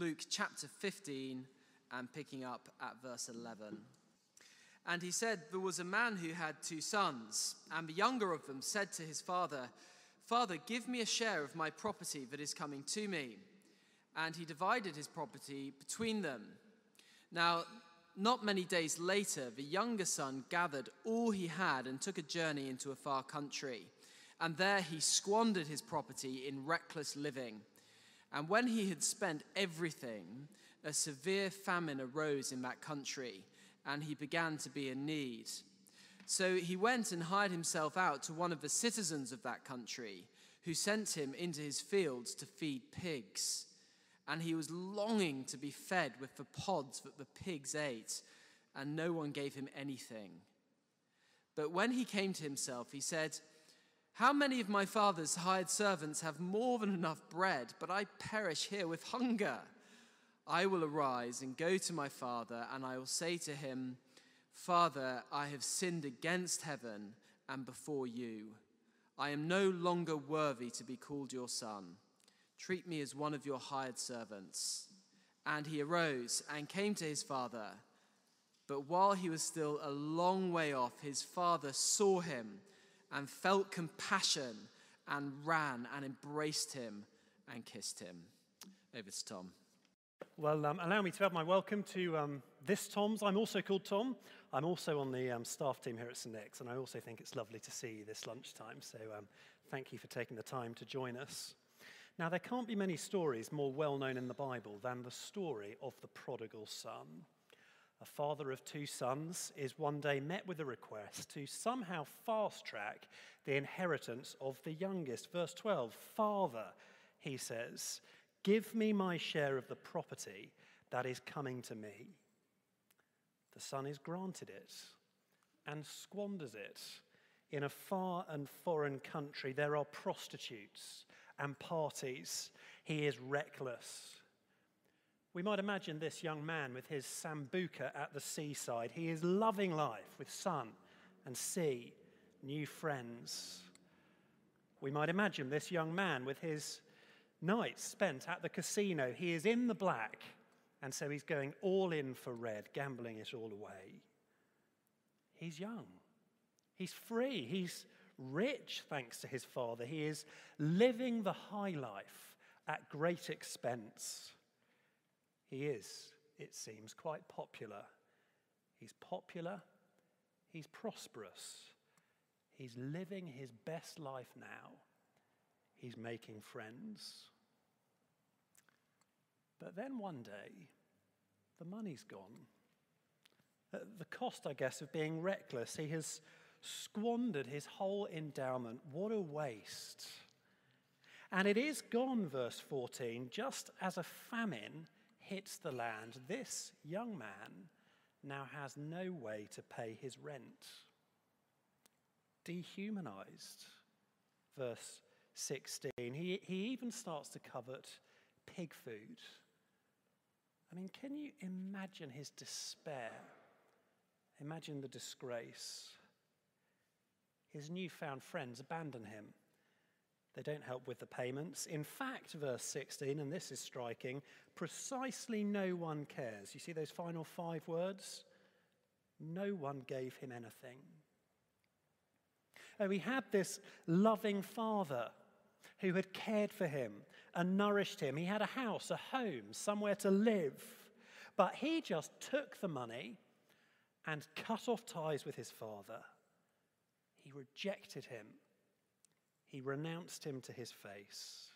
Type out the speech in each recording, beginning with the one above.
Luke chapter 15 and picking up at verse 11. And he said, there was a man who had 2 sons, and the younger of them said to his father, Father, give me a share of my property that is coming to me. And he divided his property between them. Now, not many days later, the younger son gathered all he had and took a journey into a far country. And there he squandered his property in reckless living. And when he had spent everything, a severe famine arose in that country, and he began to be in need. So he went and hired himself out to one of the citizens of that country, who sent him into his fields to feed pigs. And he was longing to be fed with the pods that the pigs ate, and no one gave him anything. But when he came to himself, he said, How many of my father's hired servants have more than enough bread, but I perish here with hunger? I will arise and go to my father, and I will say to him, Father, I have sinned against heaven and before you. I am no longer worthy to be called your son. Treat me as one of your hired servants. And he arose and came to his father. But while he was still a long way off, his father saw him and felt compassion and ran and embraced him and kissed him. Over to Tom. Well, allow me to add my welcome to this Tom's. I'm also called Tom. I'm also on the staff team here at St. Nick's, and I also think it's lovely to see you this lunchtime. So thank you for taking the time to join us. Now, there can't be many stories more well-known in the Bible than the story of the prodigal son. A father of 2 sons is one day met with a request to somehow fast-track the inheritance of the youngest. Verse 12, Father, he says, give me my share of the property that is coming to me. The son is granted it and squanders it. In a far and foreign country, there are prostitutes and parties. He is reckless. We might imagine this young man with his sambuca at the seaside. He is loving life with sun and sea, new friends. We might imagine this young man with his nights spent at the casino. He is in the black, and so he's going all in for red, gambling it all away. He's young. He's free. He's rich, thanks to his father. He is living the high life at great expense. He is, it seems, quite popular. He's popular. He's prosperous. He's living his best life now. He's making friends. But then one day, the money's gone. At the cost, I guess, of being reckless, he has squandered his whole endowment. What a waste. And it is gone, verse 14, just as a famine hits the land. This young man now has no way to pay his rent. Dehumanized. Verse 16. He even starts to covet pig food. I mean, can you imagine his despair? Imagine the disgrace. His newfound friends abandon him. They don't help with the payments. In fact, verse 16, and this is striking, precisely no one cares. You see those final 5 words? No one gave him anything. Oh, he had this loving father who had cared for him and nourished him. He had a house, a home, somewhere to live. But he just took the money and cut off ties with his father. He rejected him. He renounced him to his face.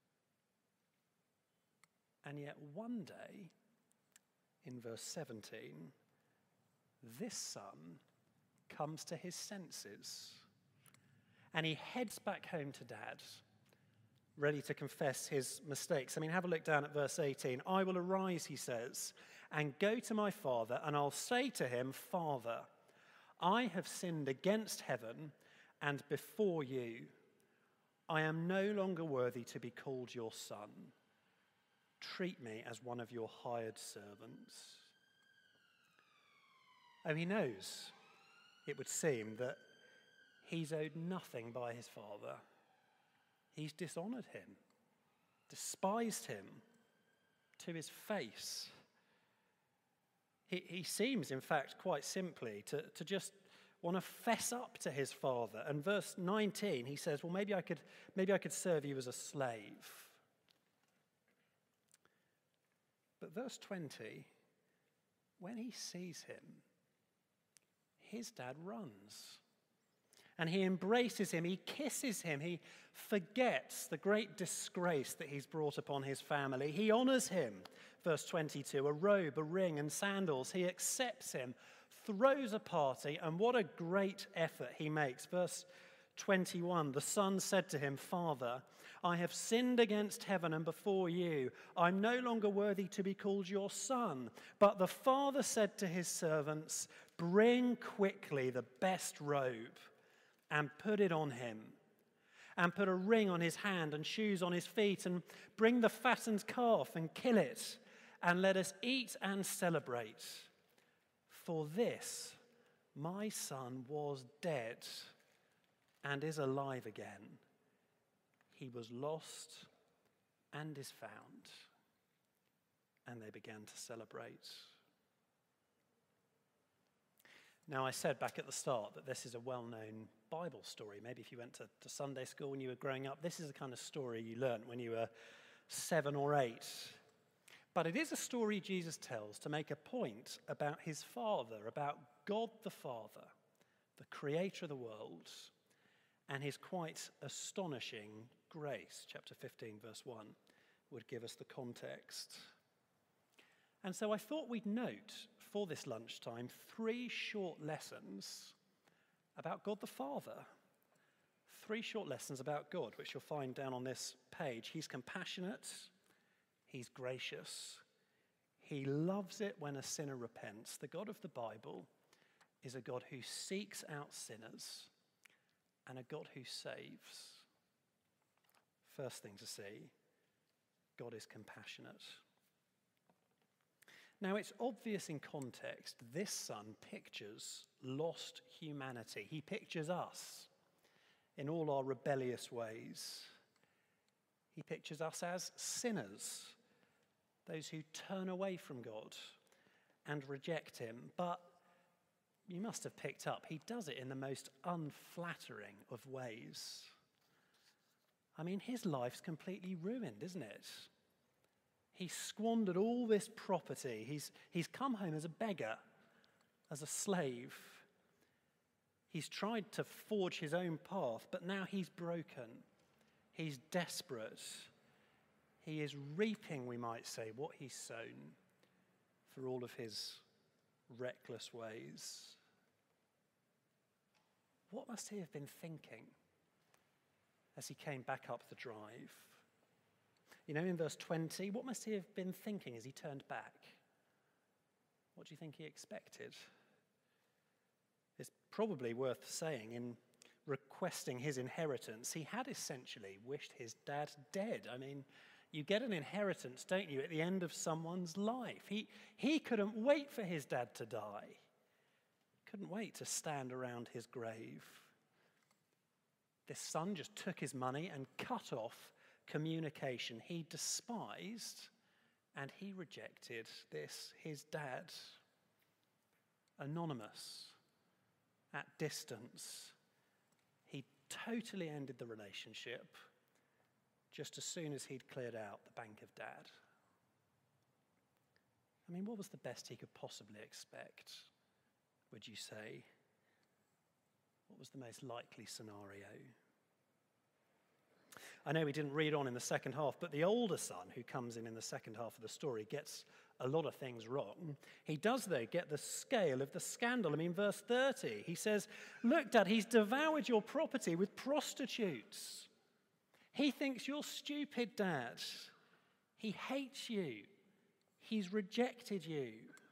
And yet one day, in verse 17, this son comes to his senses. And he heads back home to dad, ready to confess his mistakes. I mean, have a look down at verse 18. I will arise, he says, and go to my father, and I'll say to him, Father, I have sinned against heaven and before you. I am no longer worthy to be called your son. Treat me as one of your hired servants. Oh, he knows, it would seem, that he's owed nothing by his father. He's dishonored him, despised him, to his face. He seems, in fact, quite simply to just want to fess up to his father. And verse 19, he says, well, maybe I could serve you as a slave. But verse 20, when he sees him, his dad runs. And he embraces him, he kisses him, he forgets the great disgrace that he's brought upon his family. He honors him, verse 22, a robe, a ring, and sandals. He accepts him, throws a party, and what a great effort he makes. Verse 21, the son said to him, Father, I have sinned against heaven and before you. I'm no longer worthy to be called your son. But the father said to his servants, bring quickly the best robe and put it on him, and put a ring on his hand and shoes on his feet, and bring the fattened calf and kill it, and let us eat and celebrate. For this, my son was dead and is alive again. He was lost and is found. And they began to celebrate. Now, I said back at the start that this is a well-known Bible story. Maybe if you went to Sunday school when you were growing up, this is the kind of story you learnt when you were 7 or 8. But it is a story Jesus tells to make a point about his Father, about God the Father, the creator of the world, and his quite astonishing grace. Chapter 15, verse 1 would give us the context. And so I thought we'd note for this lunchtime 3 short lessons about God the Father. 3 short lessons about God, which you'll find down on this page. He's compassionate. He's gracious. He loves it when a sinner repents. The God of the Bible is a God who seeks out sinners and a God who saves. First thing to see, God is compassionate. Now, it's obvious in context, this son pictures lost humanity. He pictures us in all our rebellious ways. He pictures us as sinners, those who turn away from God and reject him. But you must have picked up, he does it in the most unflattering of ways. I mean, his life's completely ruined, isn't it? He squandered all this property. He's come home as a beggar, as a slave. He's tried to forge his own path, but now he's broken. He's desperate. He is reaping, we might say, what he's sown for all of his reckless ways. What must he have been thinking as he came back up the drive? You know, in verse 20, what must he have been thinking as he turned back? What do you think he expected? It's probably worth saying, in requesting his inheritance, he had essentially wished his dad dead. I mean, you get an inheritance, don't you, at the end of someone's life. He couldn't wait for his dad to die. Couldn't wait to stand around his grave. This son just took his money and cut off communication. He despised and he rejected this, his dad. Anonymous, at distance. He totally ended the relationship just as soon as he'd cleared out the bank of dad. I mean, what was the best he could possibly expect, would you say? What was the most likely scenario? I know we didn't read on in the second half, but the older son, who comes in the second half of the story, gets a lot of things wrong. He does, though, get the scale of the scandal. I mean, verse 30, he says, look, Dad, he's devoured your property with prostitutes. He thinks you're stupid, Dad. He hates you. He's rejected you.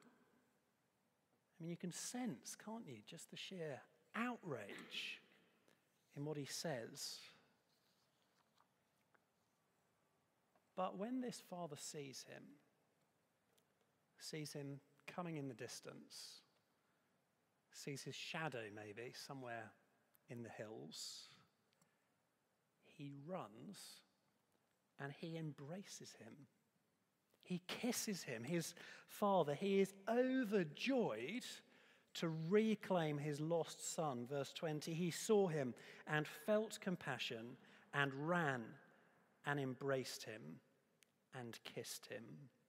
I mean, you can sense, can't you, just the sheer outrage in what he says. But when this father sees him coming in the distance, sees his shadow maybe somewhere in the hills, he runs and he embraces him. He kisses him, his father. He is overjoyed to reclaim his lost son. Verse 20, he saw him and felt compassion and ran and embraced him and kissed him.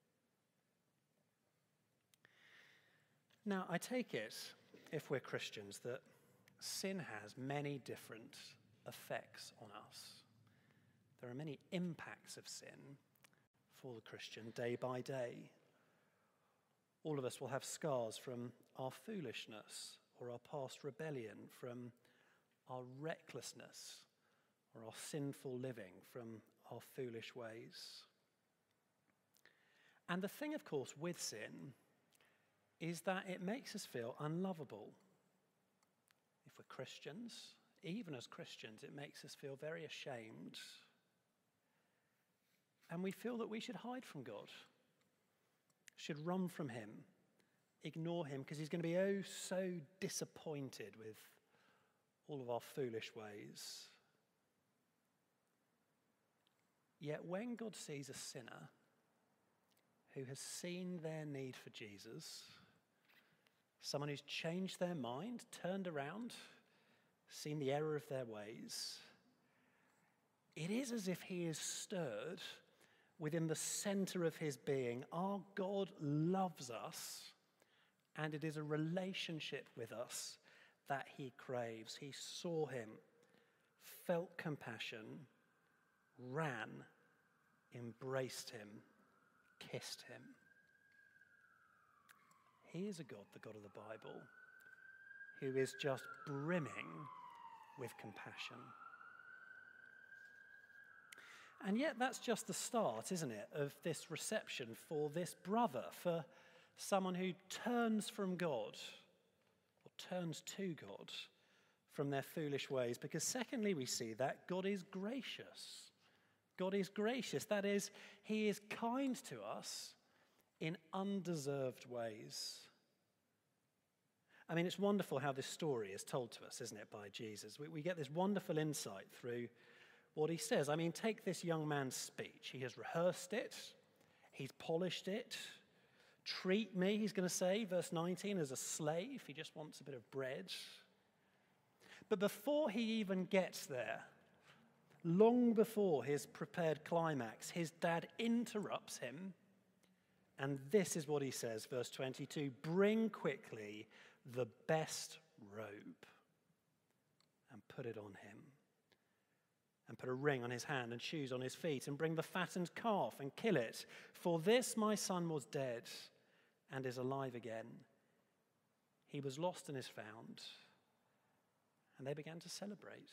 Now, I take it, if we're Christians, that sin has many different effects on us. There are many impacts of sin for the Christian day by day. All of us will have scars from our foolishness or our past rebellion, from our recklessness or our sinful living, from our foolish ways. And the thing, of course, with sin is that it makes us feel unlovable. If we're Christians, even as Christians, it makes us feel very ashamed. And we feel that we should hide from God, should run from him, ignore him, because he's going to be oh so disappointed with all of our foolish ways. Yet when God sees a sinner who has seen their need for Jesus, someone who's changed their mind, turned around, seen the error of their ways, it is as if he is stirred within the center of his being. Our God loves us, and it is a relationship with us that he craves. He saw him, felt compassion, ran, embraced him, kissed him. He is a God, the God of the Bible, who is just brimming with compassion. And yet that's just the start, isn't it, of this reception for this brother, for someone who turns from God, or turns to God from their foolish ways. Because secondly, we see that God is gracious. God is gracious. That is, he is kind to us in undeserved ways. I mean, it's wonderful how this story is told to us, isn't it, by Jesus. We get this wonderful insight through what he says. I mean, take this young man's speech. He has rehearsed it. He's polished it. Treat me, he's going to say, verse 19, as a slave. He just wants a bit of bread. But before he even gets there, long before his prepared climax, his dad interrupts him. And this is what he says, verse 22, bring quickly the best robe and put it on him. And put a ring on his hand and shoes on his feet, and bring the fattened calf and kill it. For this my son was dead and is alive again. He was lost and is found. And they began to celebrate.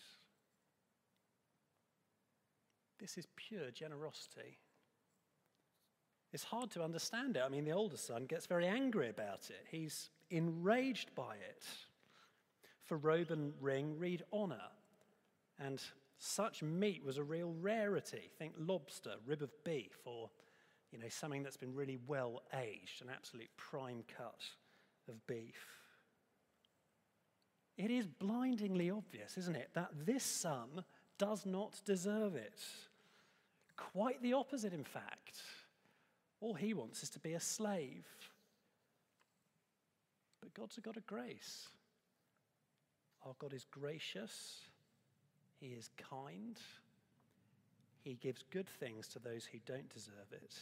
This is pure generosity. It's hard to understand it. I mean, the older son gets very angry about it. He's enraged by it. For robe and ring, read honor. And such meat was a real rarity. Think lobster, rib of beef, or something that's been really well aged, an absolute prime cut of beef. It is blindingly obvious, isn't it, that this son does not deserve it. Quite the opposite, in fact. All he wants is to be a slave. But God's a God of grace. Our God is gracious. He is kind. He gives good things to those who don't deserve it.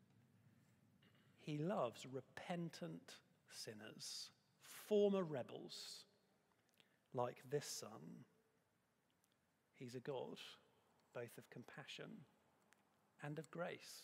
He loves repentant sinners, former rebels, like this son. He's a God both of compassion and of grace.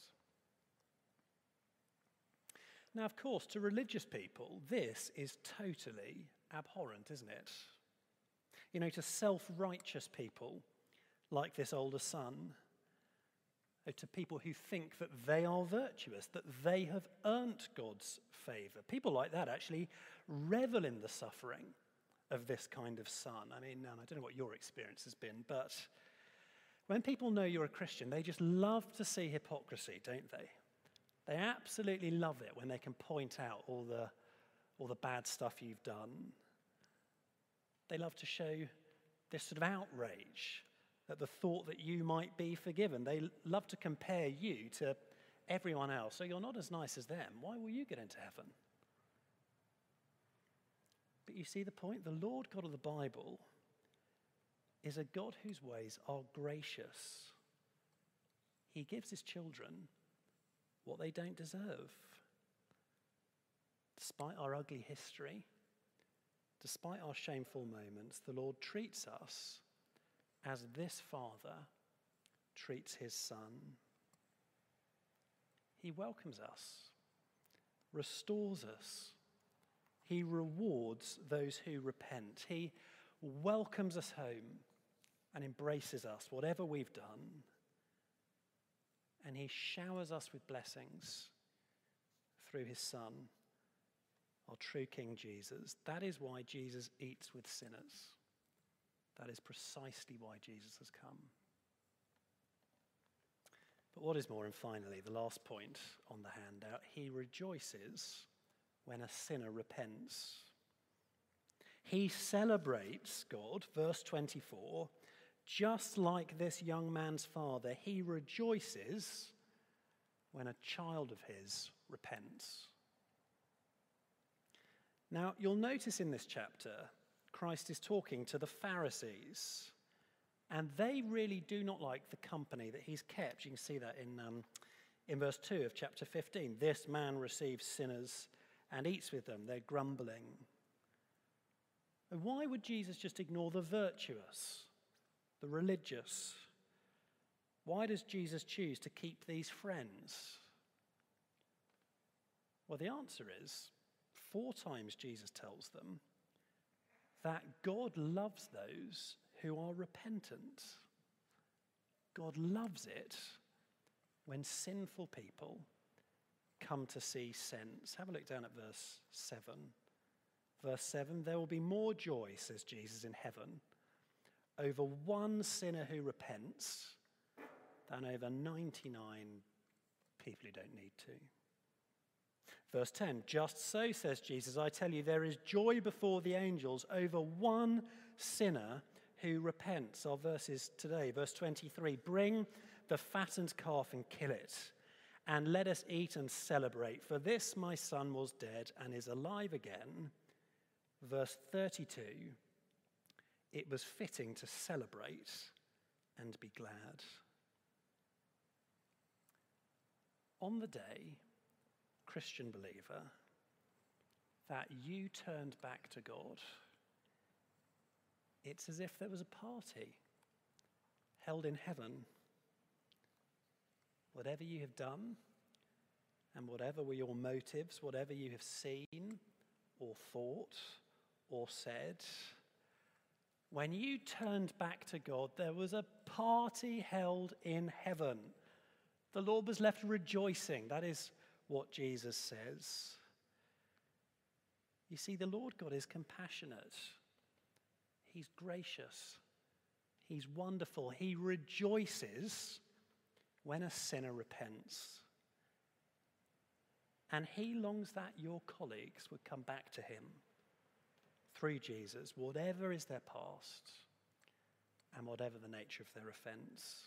Now, of course, to religious people, this is totally abhorrent, isn't it? To self-righteous people like this older son, to people who think that they are virtuous, that they have earned God's favor. People like that actually revel in the suffering of this kind of son. I mean, I don't know what your experience has been, but when people know you're a Christian, they just love to see hypocrisy, don't they? They absolutely love it when they can point out all the bad stuff you've done. They love to show this sort of outrage at the thought that you might be forgiven. They love to compare you to everyone else, so you're not as nice as them. Why will you get into heaven? But you see the point? The Lord God of the Bible is a God whose ways are gracious. He gives his children what they don't deserve. Despite our ugly history, despite our shameful moments, the Lord treats us as this Father treats his Son. He welcomes us, restores us. He rewards those who repent. He welcomes us home and embraces us, whatever we've done. And he showers us with blessings through his Son, our true King Jesus. That is why Jesus eats with sinners. That is precisely why Jesus has come. But what is more, and finally, the last point on the handout, he rejoices when a sinner repents. He celebrates God, verse 24, just like this young man's father. He rejoices when a child of his repents. Now, you'll notice in this chapter, Christ is talking to the Pharisees, and they really do not like the company that he's kept. You can see that in verse 2 of chapter 15. This man receives sinners and eats with them. They're grumbling. And why would Jesus just ignore the virtuous, the religious? Why does Jesus choose to keep these friends? Well, the answer is 4 times Jesus tells them that God loves those who are repentant. God loves it when sinful people come to see sense. Have a look down at verse 7. Verse 7, there will be more joy, says Jesus, in heaven over one sinner who repents than over 99 people who don't need to. Verse 10, just so, says Jesus, I tell you, there is joy before the angels over one sinner who repents. Our verses today, verse 23, bring the fattened calf and kill it, and let us eat and celebrate. For this my son was dead and is alive again. Verse 32, it was fitting to celebrate and be glad. On the day, Christian believer, that you turned back to God, it's as if there was a party held in heaven. Whatever you have done, and whatever were your motives, whatever you have seen or thought or said, when you turned back to God, there was a party held in heaven. The Lord was left rejoicing. That is what Jesus says. You see, the Lord God is compassionate. He's gracious. He's wonderful. He rejoices when a sinner repents. And he longs that your colleagues would come back to him through Jesus, whatever is their past and whatever the nature of their offense.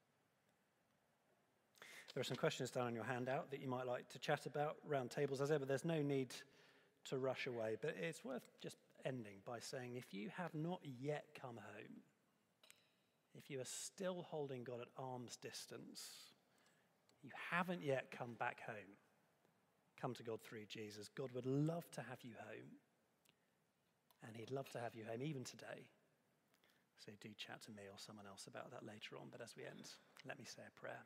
There are some questions down on your handout that you might like to chat about round tables. As ever, there's no need to rush away, but it's worth just ending by saying, if you have not yet come home, if you are still holding God at arm's distance, you haven't yet come back home, come to God through Jesus. God would love to have you home, and he'd love to have you home even today. So do chat to me or someone else about that later on. But as we end, let me say a prayer.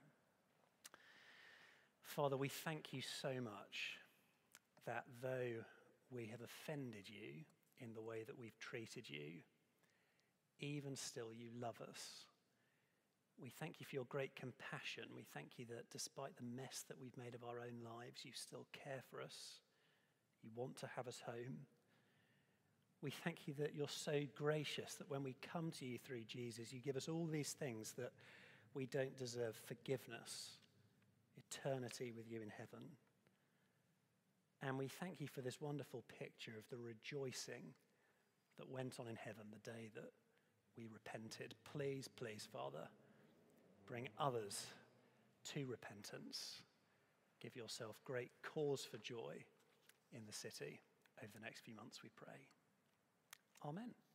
Father, we thank you so much that though we have offended you in the way that we've treated you, even still you love us. We thank you for your great compassion. We thank you that despite the mess that we've made of our own lives, you still care for us. You want to have us home. We thank you that you're so gracious that when we come to you through Jesus, you give us all these things that we don't deserve: forgiveness, eternity with you in heaven. And we thank you for this wonderful picture of the rejoicing that went on in heaven the day that we repented. Please, please, Father, bring others to repentance give yourself great cause for joy in the city over the next few months, we pray. Amen.